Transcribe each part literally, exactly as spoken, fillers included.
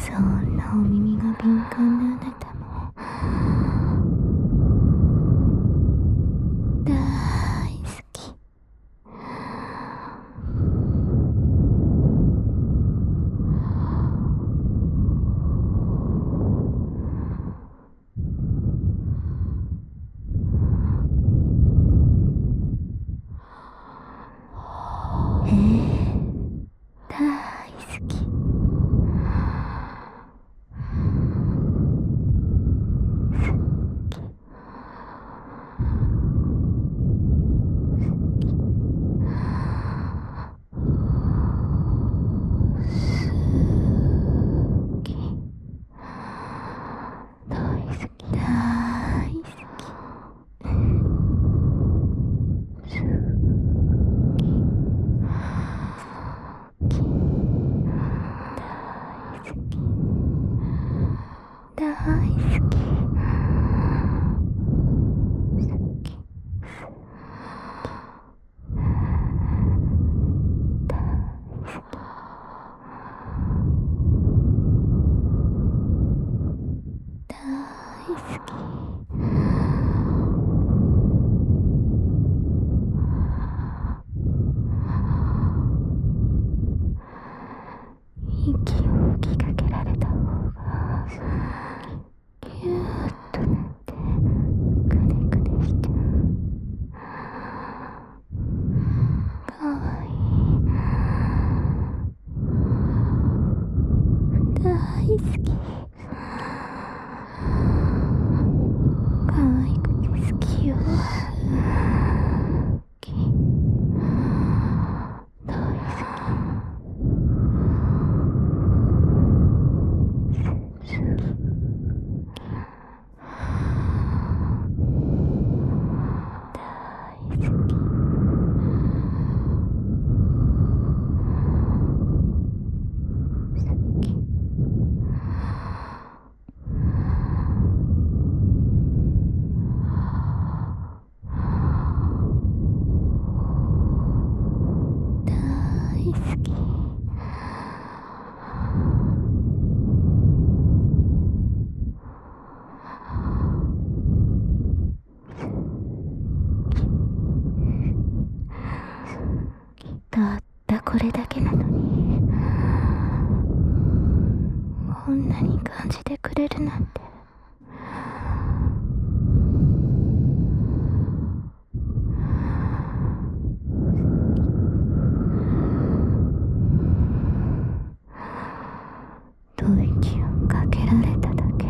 そんなお耳が敏感なあなたも大好き。ええ、大好き。大好き。息を吹きかけられた方がぎゅーっとなってくねくねしちゃう。かわいい。大好き。かわいくて好きよ。好き。大好き。たったこれだけなのにこんなに感じてくれるなんて。吐息をかけられただけで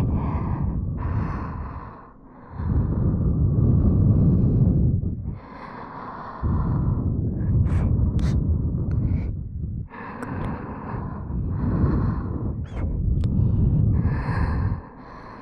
好き。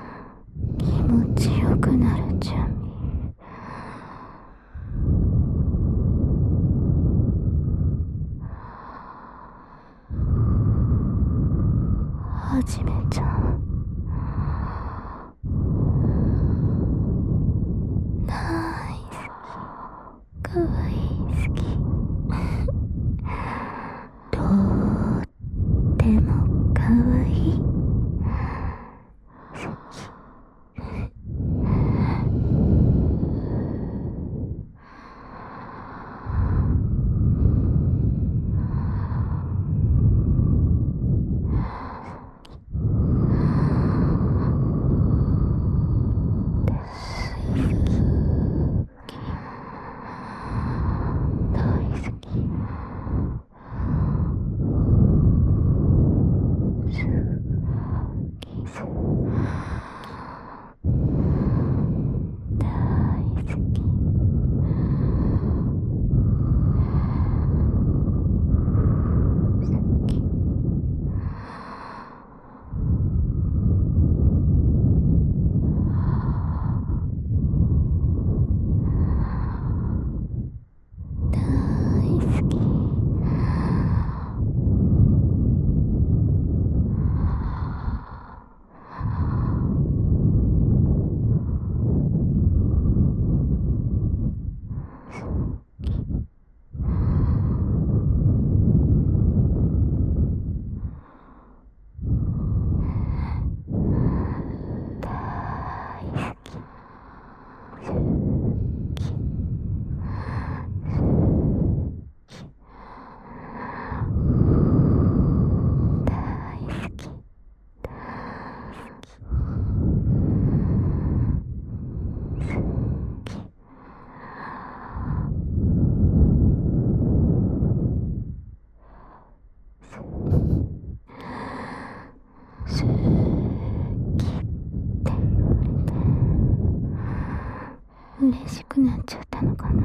くなっちゃったのかな。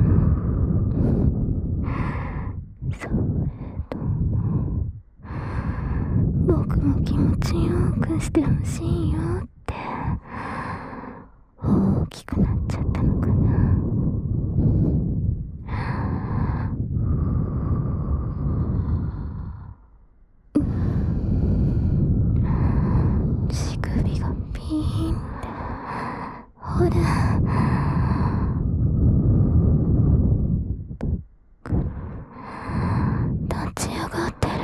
それとも僕も気持ちよくしてほしいよって大きくなっちゃったのかな。乳首がピーンってほら立ち上がってる。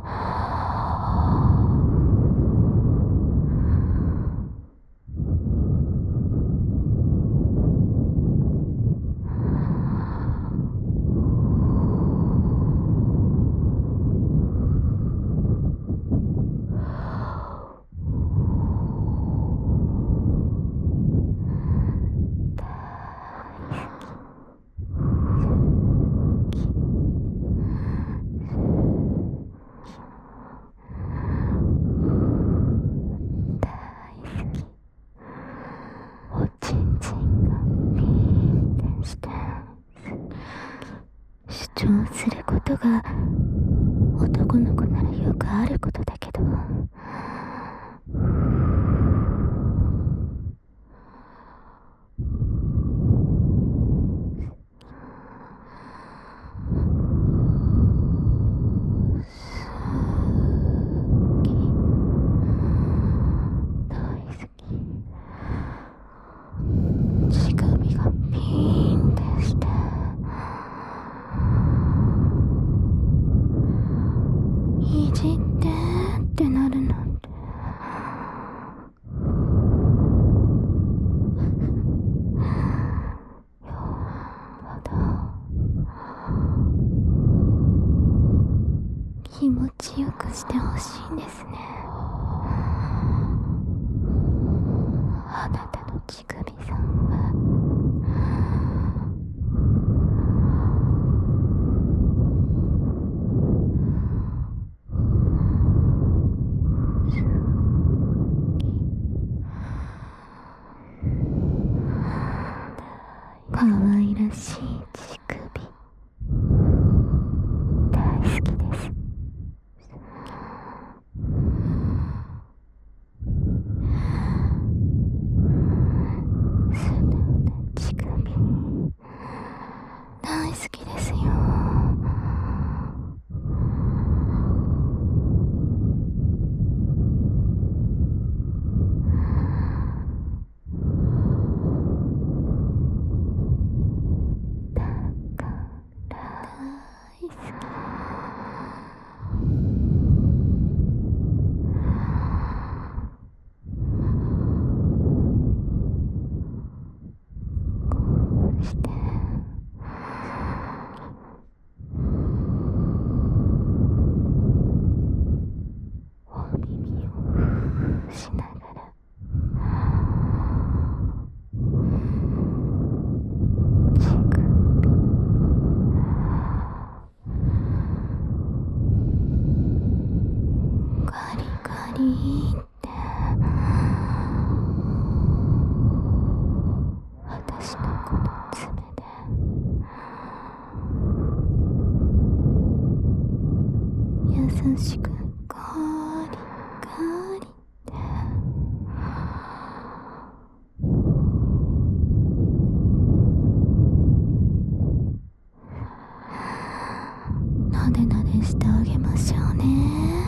主張することが男の子ならよくあることだけど、乳首がピーンってしていじってってなるなんてやだ。気持ちよくしてほしいんですね。あなたの乳首さんはかわいらしい乳首大好きです。素直な乳首大好きですよ。してお耳をしながら乳首ガリガリって私のこの爪で優しくガリガリってなでなでしてあげましょうね。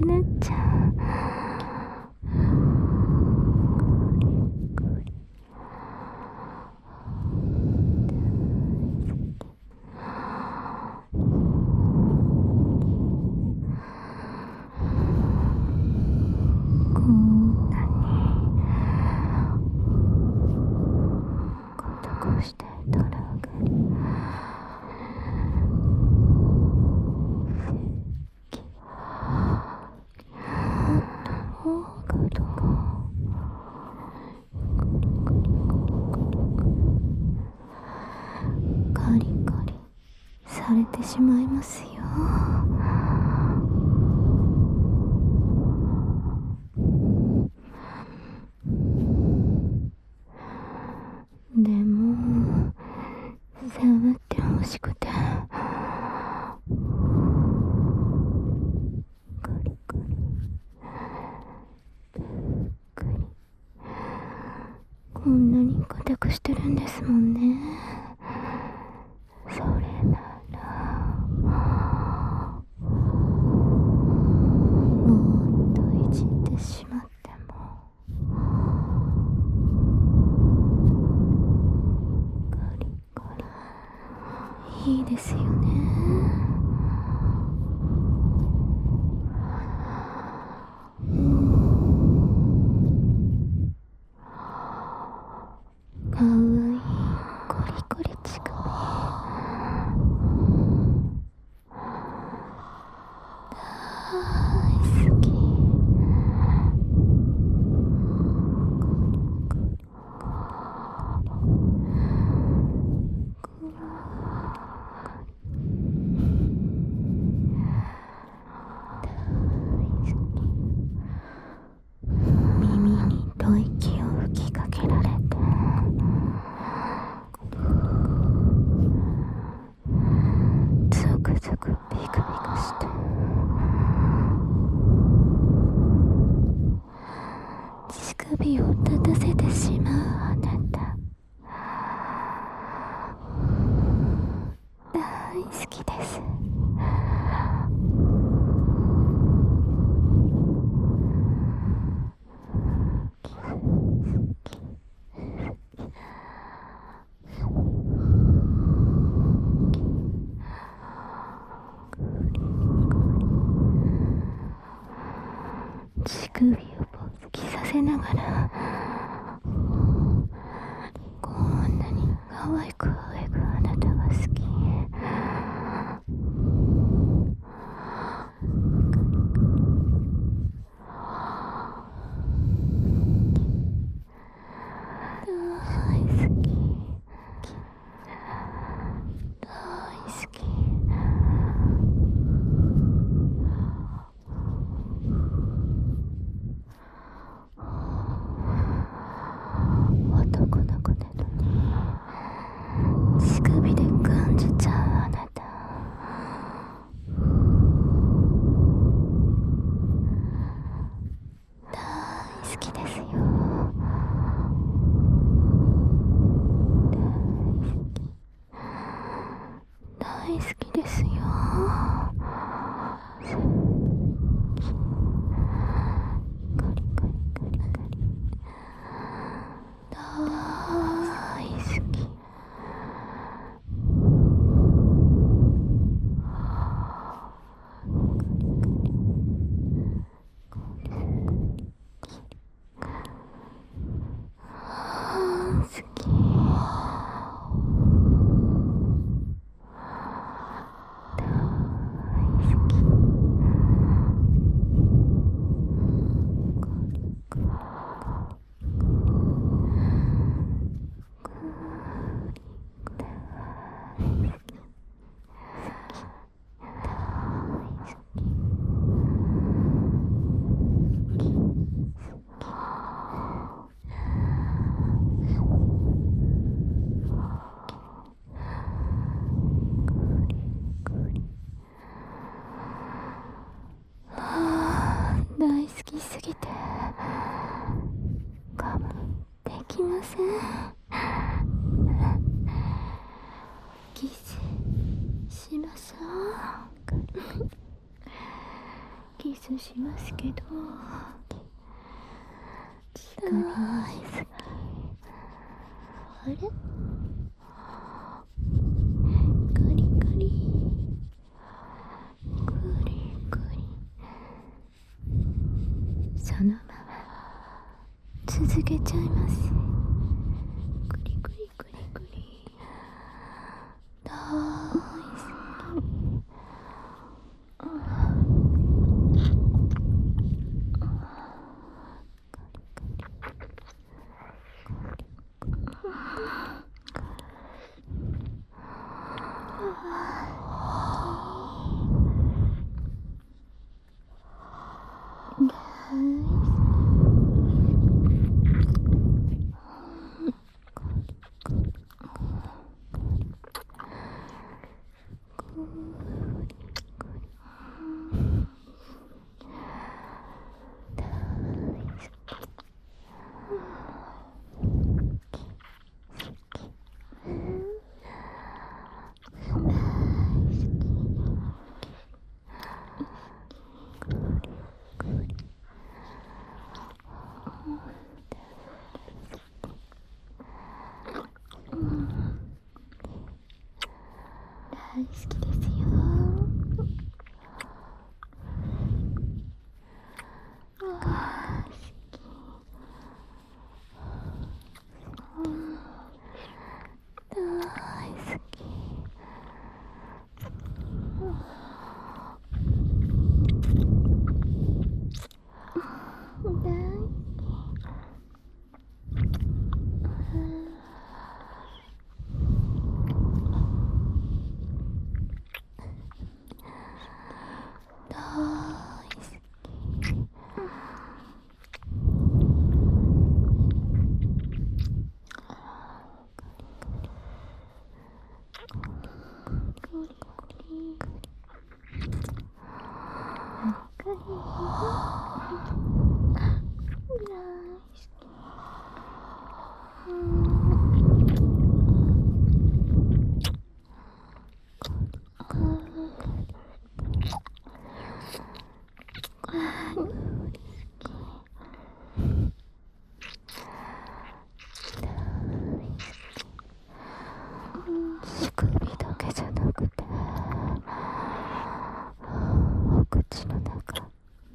くなっちゃう。こんなにゴトゴしてたらカリカリされてしまいますよ。でも触ってほしくてカリカリぷっくりこんなに硬くしてるんですもんね。それならもっといじってしまってもカリカリいいですよね。かわいいコリコリ乳首大好き。耳に吐息を吹きかけられてゾクゾクビクビクして乳首を立たせてしまうあなた大好きです。乳首を勃起させながらこんなに可愛くあえぐあなたが好き。大好き大好き。男の子なのに乳首で感じちゃうあなた大好きですよ。大好きですよ。カリカリカリカリ大好き。好き。大好きすぎて我慢できません。キスしましょう。キススしますけど、大好き。あれ？カリカリクリクリ、そのまま続けちゃいます。クリクリクリクリ、大好き。大好きですよ。大好き。大好き。乳首だけじゃなくて、お口の中、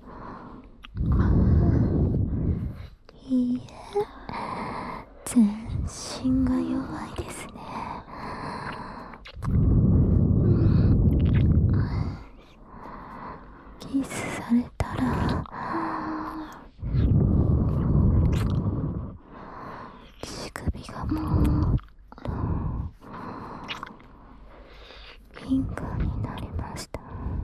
いいえ、全身が弱いですね。キスされたら乳首がもうピンクになりました。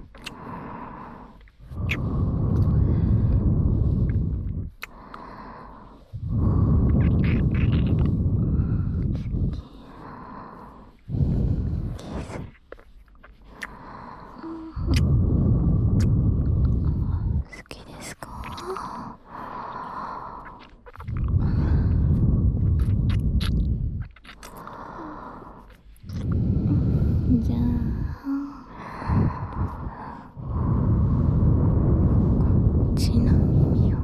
好きですか？じゃあこっちの耳を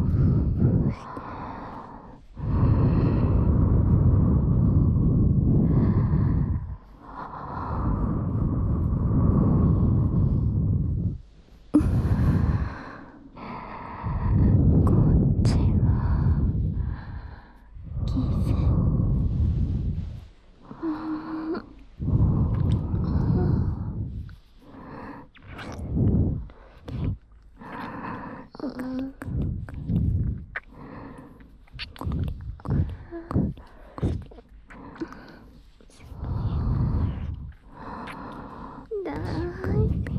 こっちはキス。大好き。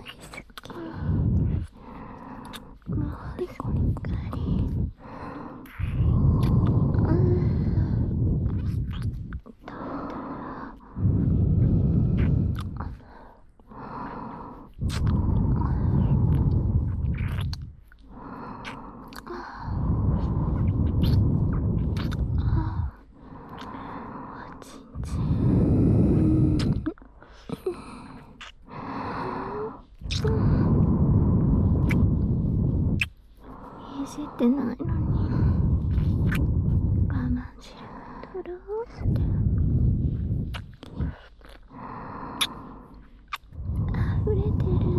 いじってないのに我慢しろ。どうして溢れてる。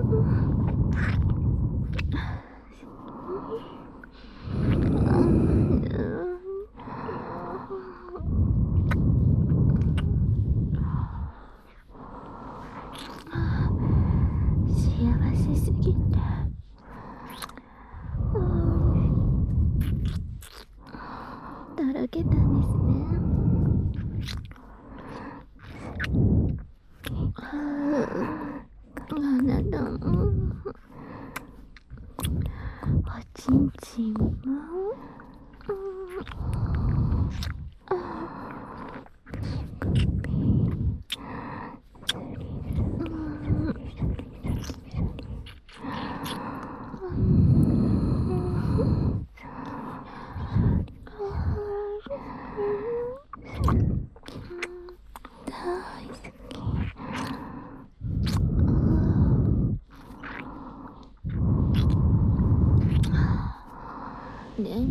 幸せすぎてだらけたんですね。あなたもおちんちんもでも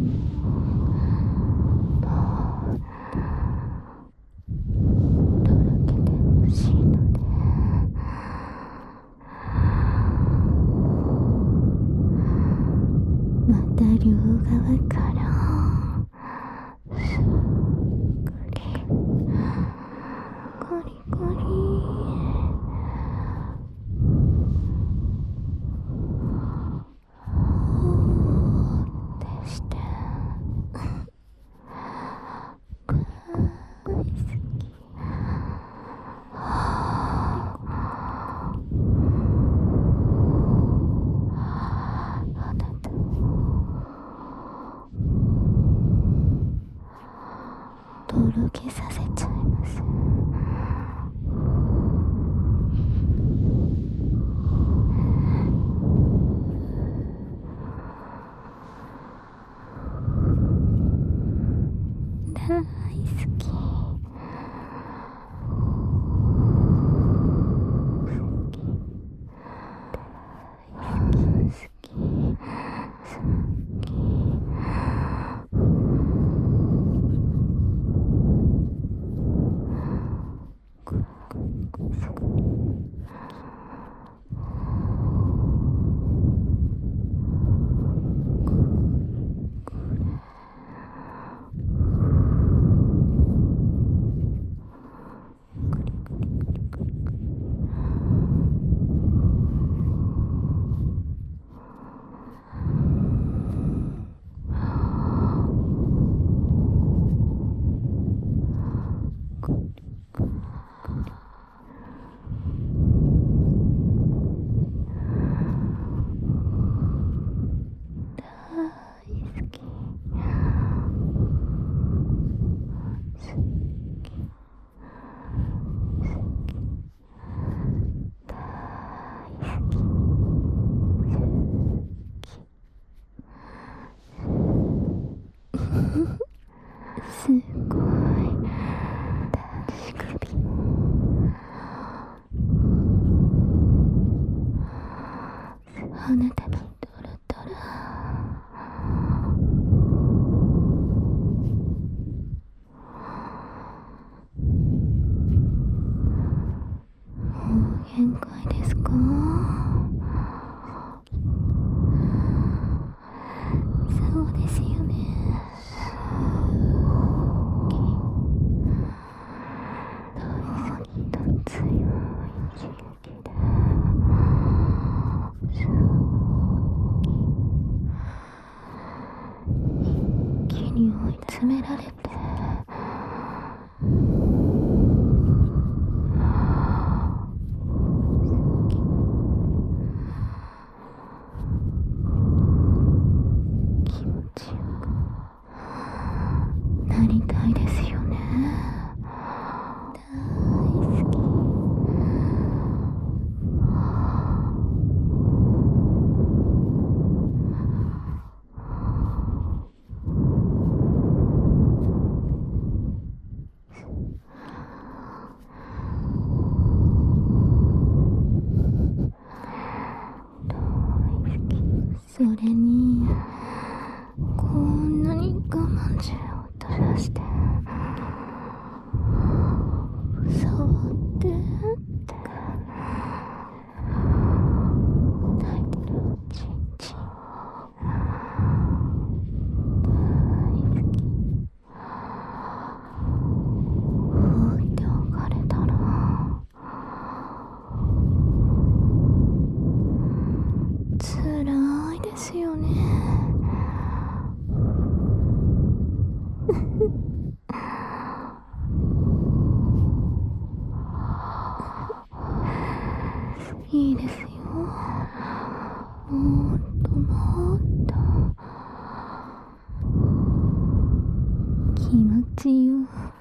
とろけてほしいのでまた両側からすっくりコリコリとろけさせちゃいます。大好き。すごい足首もあなたにトロトロもう限界ですか？そうですよね。強い刺激で一気に追い詰められて好それにこんなに我慢汁を垂らして触ってって泣いてるちんちん大好き。放っておかれたらつらいですよね。いいですよ。もっともっと気持ちよ